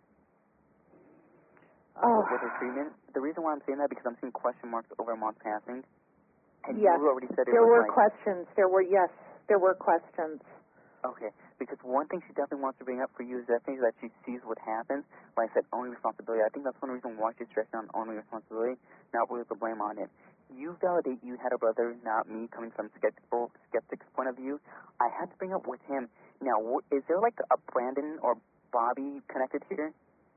Oh. With, with her treatment? The reason why I'm saying that because I'm seeing question marks over mom's passing. And yes. you already said it there was were like, questions. There were, yes, there were questions. Okay, because one thing she definitely wants to bring up for you is definitely that she sees what happens. Like I said, only responsibility. I think that's one reason why she's stressing on only responsibility, not really the blame on it. You validate you had a brother, not me, coming from skeptical skeptic's point of view. I had to bring up with him. Now, is there like a Brandon or Bobby connected here?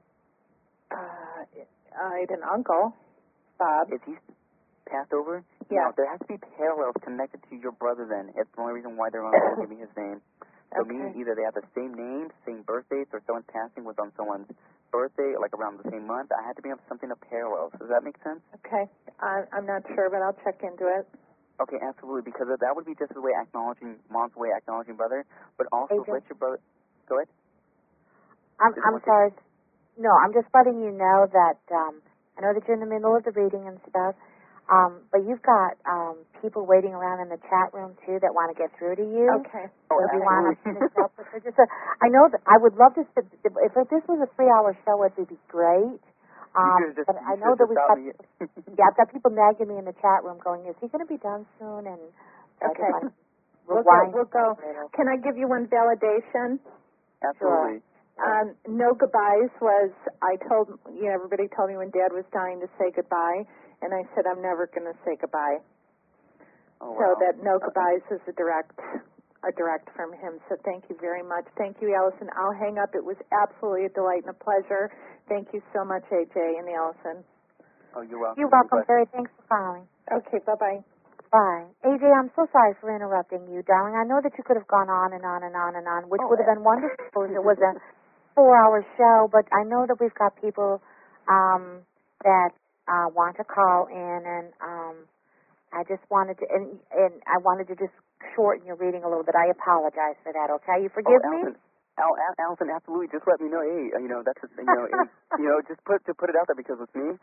Uh, I had an uncle, Bob. Is he passed over? Yeah. Now, there has to be parallels connected to your brother then. It's the only reason why they're only going to give me his name. So okay. meaning either they have the same name, same birth dates, or someone's passing was on someone's birthday, like around the same month. I had to bring up something of parallels. Does that make sense? Okay. I, I'm not sure, but I'll check into it. Okay, absolutely, because that would be just the way acknowledging, mom's way acknowledging brother, but also Adrian? let your brother, go ahead. I'm, I'm sorry. No, I'm just letting you know that, um, I know that you're in the middle of the reading and stuff, um, but you've got um, people waiting around in the chat room, too, that want to get through to you. Okay. Oh, so if you want to absolutely. finish up with her, just a, I know that I would love to, sit, if this was a three-hour show, it would be great. Um, just, but I know that we've got, yeah, I've got people nagging me in the chat room going, is he going to be done soon? And so okay. I just we'll go, we'll go. Can I give you one validation? Absolutely. Sure. Um, no goodbyes was, I told, you know, everybody told me when Dad was dying to say goodbye, and I said I'm never going to say goodbye. Oh, so wow. that no goodbyes is a direct, a direct from him. So thank you very much. Thank you, Allison. I'll hang up. It was absolutely a delight and a pleasure. Thank you so much, A J and Allison. Oh, you're welcome. You're welcome, Terry. Thanks for calling. Okay, bye-bye. Bye. A J, I'm so sorry for interrupting you, darling. I know that you could have gone on and on and on and on, which oh, would have been wonderful if it was a four-hour show, but I know that we've got people um, that uh, want to call in, and um, I just wanted to, and, and I wanted to just shorten your reading a little bit. I apologize for that, okay? You forgive oh, me? Allison, Al, Al, Allison, absolutely. Just let me know. Hey, you know, that's, just, you know, hey, you know, just put to put it out there because with me,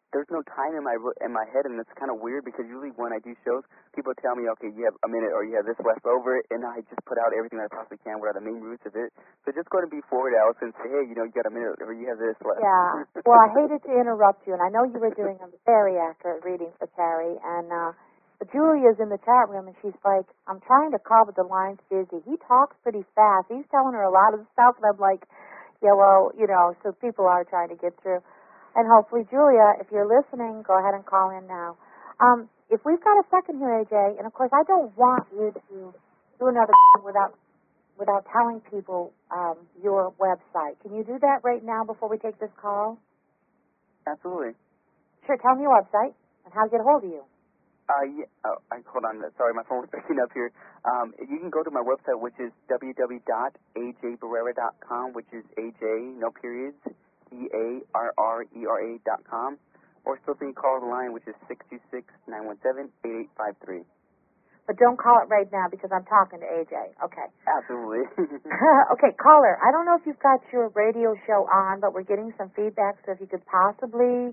there's no time in my in my head, and it's kind of weird because usually when I do shows, people tell me, okay, you have a minute or you have this left over, and I just put out everything that I possibly can. What are the main roots of it? So just go and be forward, Allison, and say, hey, you know, you got a minute or you have this left. Yeah. Well, I hated to interrupt you, and I know you were doing a very accurate reading for Terry, and uh, Julia's in the chat room, and she's like, I'm trying to call, but the line's busy. He talks pretty fast. He's telling her a lot of stuff, and I'm like, yeah, well, you know, so people are trying to get through. And hopefully, Julia, if you're listening, go ahead and call in now. Um, if we've got a second here, A J, and of course, I don't want you to do another without without telling people um, your website. Can you do that right now before we take this call? Absolutely. Sure. Tell me your website and how to get a hold of you. Uh, yeah, oh, I, hold on. Sorry, my phone was breaking up here. Um, you can go to my website, which is w w w dot a j barrera dot com, which is A J, no periods, B A R R E R A dot com, or still you can call the line, which is six two six, nine one seven, eight eight five three. But don't call it right now because I'm talking to A J. Okay. Absolutely. Okay, caller, I don't know if you've got your radio show on, but we're getting some feedback, so if you could possibly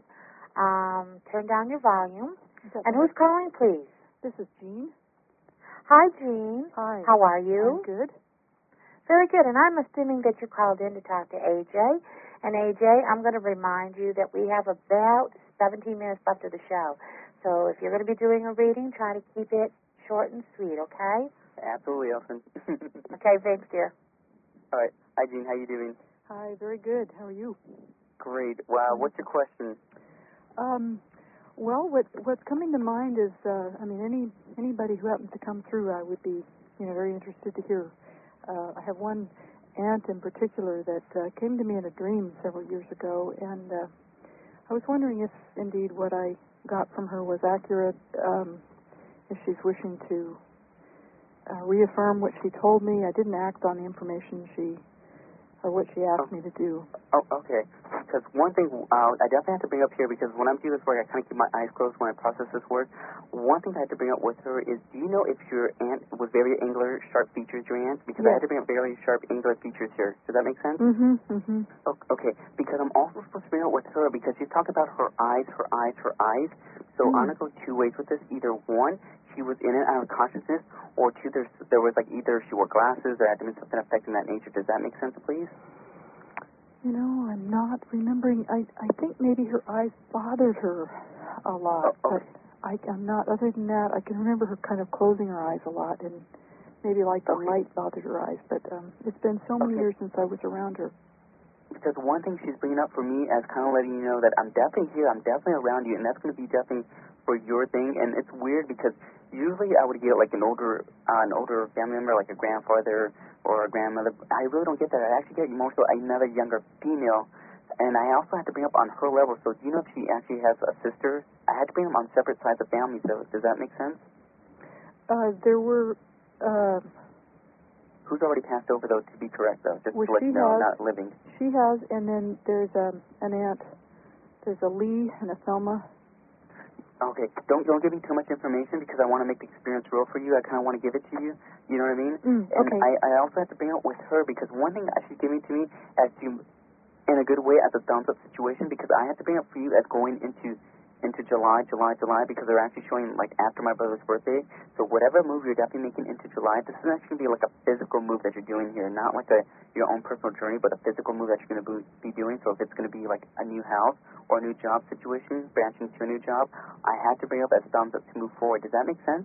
um, turn down your volume. And who's calling, please? This is Jean. Hi, Jean. Hi. How are you? I'm good. Very good. And I'm assuming that you called in to talk to A J. And A J, I'm going to remind you that we have about seventeen minutes left of the show. So if you're going to be doing a reading, try to keep it short and sweet, okay? Absolutely, Elson. Okay, thanks, dear. All right. Hi, Jean. How you doing? Hi, very good. How are you? Great. Wow. What's your question? Um, well, what what's coming to mind is, uh, I mean, any anybody who happens to come through, I would be, you know, very interested to hear. Uh, I have one aunt in particular that uh, came to me in a dream several years ago, and uh, I was wondering if indeed what I got from her was accurate, um, if she's wishing to uh, reaffirm what she told me. I didn't act on the information she, or what she asked oh. me to do. Oh, okay. Because one thing uh, I definitely have to bring up here, because when I'm doing this work, I kind of keep my eyes closed when I process this work. One thing I have to bring up with her is, do you know if your aunt was very angular, sharp features, your aunt? Because Yes. I had to bring up very sharp, angular features here. Does that make sense? Mm-hmm, mm-hmm. Okay, because I'm also supposed to bring up with her, because she's talking about her eyes, her eyes, her eyes. So Mm. I'm going to go two ways with this. Either one, she was in and out of consciousness, or two, there's, there was like either she wore glasses or had to be something affecting that nature. Does that make sense, please? You know, I'm not remembering. I I think maybe her eyes bothered her a lot, Oh, but okay. I, I'm not. Other than that, I can remember her kind of closing her eyes a lot, and maybe like the Okay. light bothered her eyes. But um, it's been so many Okay. years since I was around her. Because one thing she's bringing up for me as kind of letting you know that I'm definitely here, I'm definitely around you, and that's going to be definitely for your thing. And it's weird because usually I would get like an older, uh, an older family member, like a grandfather or a grandmother. I really don't get that. I actually get more so another younger female. And I also have to bring up on her level. So do you know if she actually has a sister? I had to bring them on separate sides of families. So does that make sense? Uh, there were. Uh, Who's already passed over, though, to be correct, though? Just well, to let she you know, has, not living. She has, and then there's um, an aunt. There's a Lee and a Thelma. Okay, don't don't give me too much information because I want to make the experience real for you. I kind of want to give it to you. You know what I mean? Mm, and okay. I, I also have to bring up with her because one thing that she's giving to me as to, in a good way, as a thumbs up situation, because I have to bring up for you as going into into July, July, July, because they're actually showing like after my brother's birthday. So whatever move you're definitely making into July, this is actually going to be like a physical move that you're doing here, not like a your own personal journey, but a physical move that you're going to be doing. So if it's going to be like a new house or a new job situation, branching to a new job, I had to bring up as thumbs up to move forward. Does that make sense?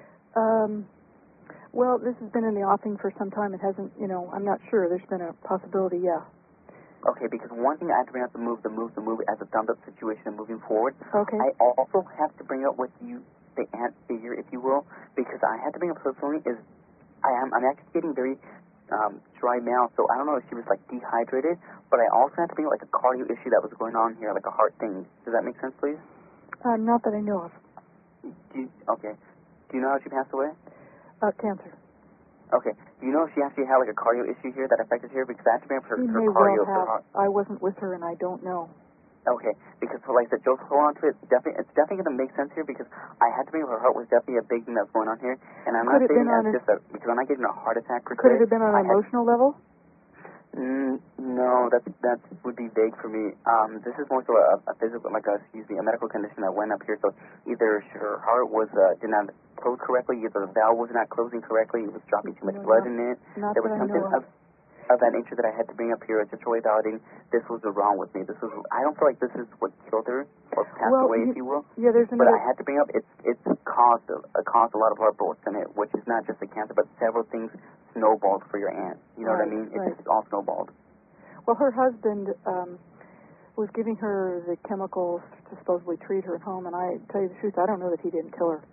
Um. Well, this has been in the offing for some time. It hasn't, you know, I'm not sure. There's been a possibility, yeah. Okay, because one thing I have to bring up the move, the move, the move as a thumbs up situation and moving forward. Okay. I also have to bring up with you the ant figure, if you will, because I had to bring up personally is I am I'm actually getting very um, dry mouth, so I don't know if she was like dehydrated, but I also had to bring up like a cardio issue that was going on here, like a heart thing. Does that make sense, please? Uh, not that I know of. Do you, okay. Do you know how she passed away? Uh, cancer. Okay. Do you know if she actually had like a cardio issue here that affected her? Because I have to bring up her, She her may cardio. well have. Her heart. I wasn't with her, and I don't know. Okay, because for like I said, Joseph, hold on to it. Definitely, it's definitely going to make sense here because I had to bring up her heart was definitely a big thing that's going on here, and I'm Could not it saying been as on a- just a because I'm not getting a heart attack per Could se. it have been on I an had- emotional level? Mm, no, that's that would be vague for me. Um, this is more so a, a physical, like a, excuse me, a medical condition that went up here. So either her heart was uh, did not close correctly, either the valve was not closing correctly, it was dropping too much no, blood not, in it. Not There was that something I know of. of, of that nature that I had to bring up here, just really validating this was wrong with me. This was I don't feel like this is what killed her or passed well, away, you, if you will. Yeah, there's But another. I had to bring up it's it's caused a, a caused a lot of blood bolts in it, which is not just a cancer, but several things snowballed for your aunt. You know right, what I mean? It right. just all snowballed. Well, her husband um, was giving her the chemicals to supposedly treat her at home, and I tell you the truth, I don't know that he didn't kill her.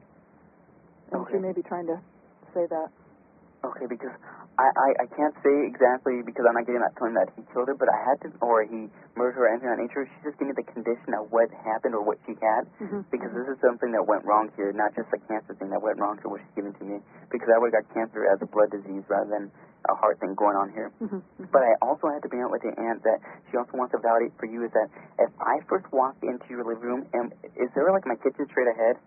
And Okay. she may be trying to say that. Okay, because I, I, I can't say exactly because I'm not getting that claim that he killed her, but I had to, or he murdered her or anything of that nature. She just gave me the condition of what happened or what she had, Mm-hmm. because this is something that went wrong here, not just a cancer thing that went wrong here, what she's given to me, because I would have got cancer as a blood disease rather than a heart thing going on here. Mm-hmm. Mm-hmm. But I also had to bring up with your aunt that she also wants to validate for you is that if I first walk into your living room, am, is there like my kitchen straight ahead?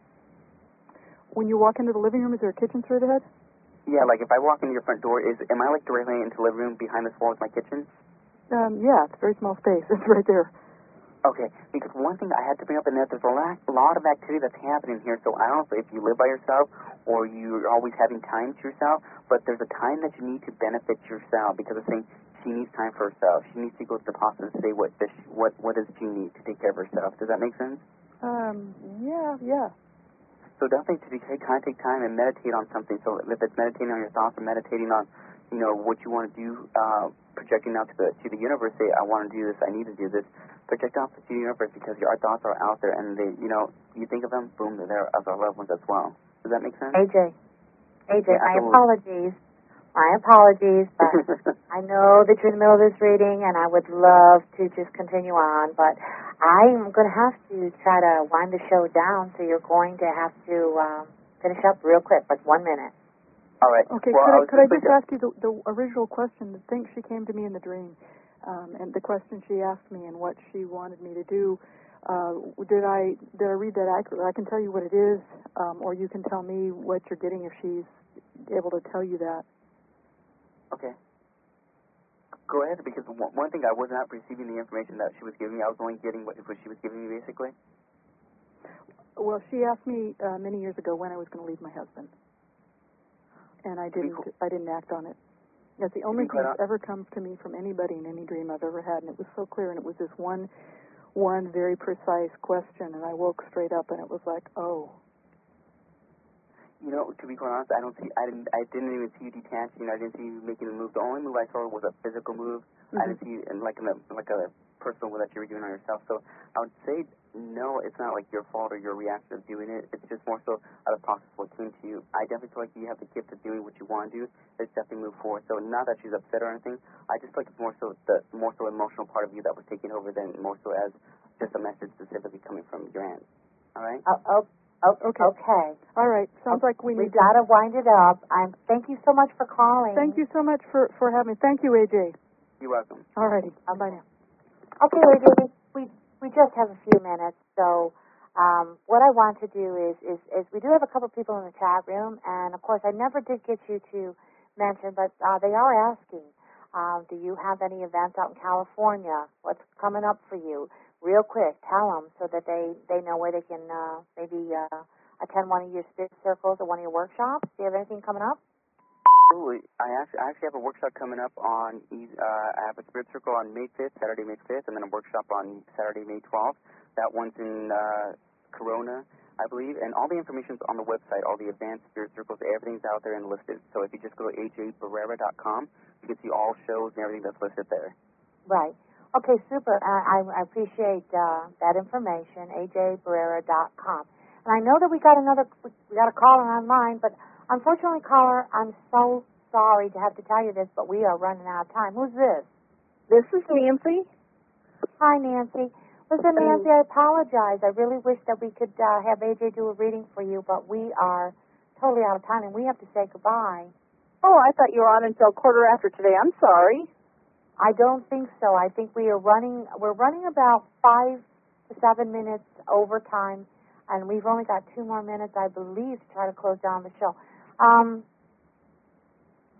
When you walk into the living room, is there a kitchen straight ahead? Yeah, like if I walk into your front door, is am I like directly into the living room behind this wall is my kitchen? Um, yeah, it's a very small space. It's right there. Okay, because one thing I had to bring up in that there's a lot, a lot of activity that's happening here, so I don't know if you live by yourself or you're always having time to yourself, but there's a time that you need to benefit yourself because it's saying she needs time for herself. She needs to go to the hospital and say what does she, what what does she need to take care of herself. Does that make sense? Um, yeah, yeah. So definitely to take, kind of take time and meditate on something. So if it's meditating on your thoughts or meditating on, you know, what you want to do, uh, projecting out to the to the universe, say, I want to do this, I need to do this. Project out to the universe because your thoughts are out there and they, you know, you think of them, boom, they're there as our loved ones as well. Does that make sense? A J, A J, Yeah, my absolutely. apologies. My apologies, but I know that you're in the middle of this reading, and I would love to just continue on, but I'm going to have to try to wind the show down, so you're going to have to um, finish up real quick, like one minute. All right. Okay, well, could I, I could I simply just ask you the, the original question? The thing she came to me in the dream, um, and the question she asked me and what she wanted me to do, uh, did I did I read that accurately? I can tell you what it is, um, or you can tell me what you're getting if she's able to tell you that. Okay. Go ahead, because one, one thing I was not receiving the information that she was giving me. I was only getting what, what she was giving me, basically. Well, she asked me uh, many years ago when I was going to leave my husband, and I didn't. I didn't act on it. That's the only thing that's ever come to me from anybody in any dream I've ever had, and it was so clear. And it was this one, one very precise question, and I woke straight up, and it was like, oh. You know, to be quite honest, I don't see. I didn't. I didn't even see you detaching. I didn't see you making a move. The only move I saw was a physical move. Mm-hmm. I didn't see you in like in a like a personal move that you were doing on yourself. So I would say no. It's not like your fault or your reaction of doing it. It's just more so out of process what came to you. I definitely feel like you have the gift of doing what you want to do. It's definitely move forward. So not that she's upset or anything. I just feel like it's more so the more so emotional part of you that was taking over than more so as just a message specifically coming from your aunt. All right. Oh, oh. Oh, okay. Okay. All right. Sounds like we need We've got to wind it up. I'm, thank you so much for calling. Thank you so much for, for having me. Thank you, A J. You're welcome. All righty. Bye now. Okay, A J, we, we just have a few minutes, so um, what I want to do is, is, is we do have a couple of people in the chat room, and, of course, I never did get you to mention, but uh, they are asking, um, do you have any events out in California? What's coming up for you? Real quick, tell them so that they, they know where they can uh, maybe uh, attend one of your spirit circles or one of your workshops. Do you have anything coming up? Absolutely. I actually, I actually have a workshop coming up on, uh, I have a spirit circle on May fifth, Saturday, May fifth, and then a workshop on Saturday, May twelfth. That one's in uh, Corona, I believe, and all the information's on the website, all the advanced spirit circles, everything's out there and listed. So if you just go to a j barrera dot com, you can see all shows and everything that's listed there. Right. Okay, super. I, I appreciate uh, that information, a j barrera dot com. And I know that we got another, we got a caller online, but unfortunately, caller, I'm so sorry to have to tell you this, but we are running out of time. Who's this? This is Nancy. Hi, Nancy. Listen, Nancy, I apologize. I really wish that we could uh, have A J do a reading for you, but we are totally out of time, and we have to say goodbye. Oh, I thought you were on until quarter after today. I'm sorry. I don't think so. I think we are running, we're running about five to seven minutes over time, and we've only got two more minutes, I believe, to try to close down the show. Um,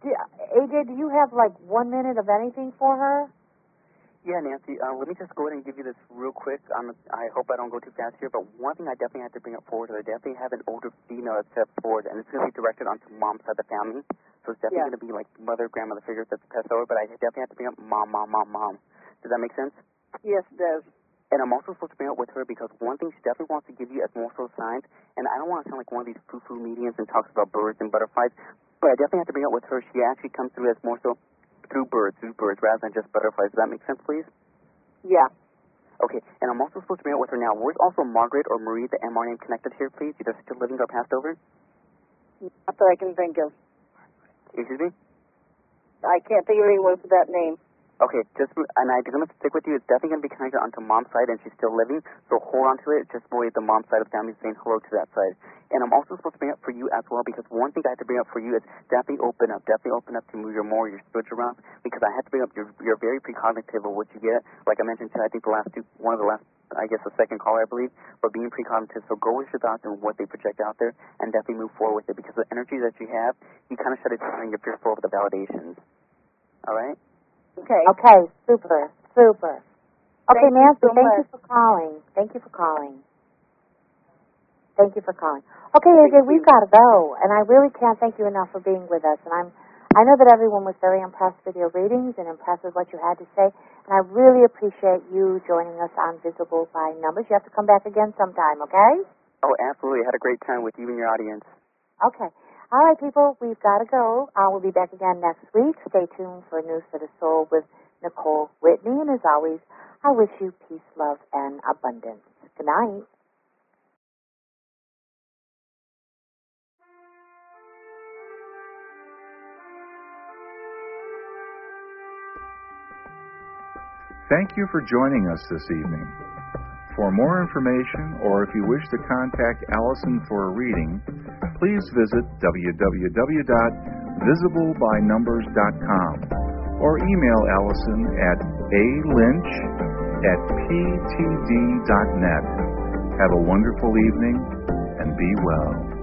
do, A J, do you have like one minute of anything for her? Yeah, Nancy, uh, let me just go ahead and give you this real quick. I'm, I hope I don't go too fast here, but one thing I definitely have to bring up forward is I definitely have an older female that's stepped forward, and it's going to be directed onto mom's side of the family. So it's definitely Yeah. going to be like mother, grandmother figures that's passed over, but I definitely have to bring up mom, mom, mom, mom. Does that make sense? Yes, it does. And I'm also supposed to bring up with her because one thing she definitely wants to give you as more so signs, and I don't want to sound like one of these foo-foo mediums and talks about birds and butterflies, but I definitely have to bring up with her she actually comes through as more so through birds, through birds, rather than just butterflies. Does that make sense, please? Yeah. Okay, and I'm also supposed to bring up with her now. Where's also Margaret or Marie, the M R name connected here, please? Either still living or passed over? Not that I can think of. Excuse me? I can't think of anyone with that name. Okay, just, and I'm going to stick with you. It's definitely going to be connected onto mom's side, and she's still living, so hold on to it. Just worry the mom's side of the family saying hello to that side. And I'm also supposed to bring up for you as well, because one thing I have to bring up for you is definitely open up, definitely open up to move your more, your spiritual realm, because I have to bring up, you're, you're very precognitive of what you get. Like I mentioned to, I think the last two, one of the last, I guess the second caller, I believe, but being precognitive, so go with your thoughts and what they project out there, and definitely move forward with it, because the energy that you have, you kind of shut it down and you're fearful of the validations. All right? Okay. Okay, super, super. Okay, Thank you Nancy, so thank much. you for calling. Thank you for calling. Thank you for calling. Okay, A J, Thank we've you. got to go, and I really can't thank you enough for being with us. And I'm, I know that everyone was very impressed with your readings and impressed with what you had to say, and I really appreciate you joining us on Visible by Numbers. You have to come back again sometime, okay? Oh, absolutely. I had a great time with you and your audience. Okay. All right, people, we've got to go. Uh, we'll be back again next week. Stay tuned for News for the Soul with Nicole Whitney. And as always, I wish you peace, love, and abundance. Good night. Thank you for joining us this evening. For more information, or if you wish to contact Allison for a reading, please visit w w w dot visible by numbers dot com or email Allison at a lynch at p t d dot net. Have a wonderful evening and be well.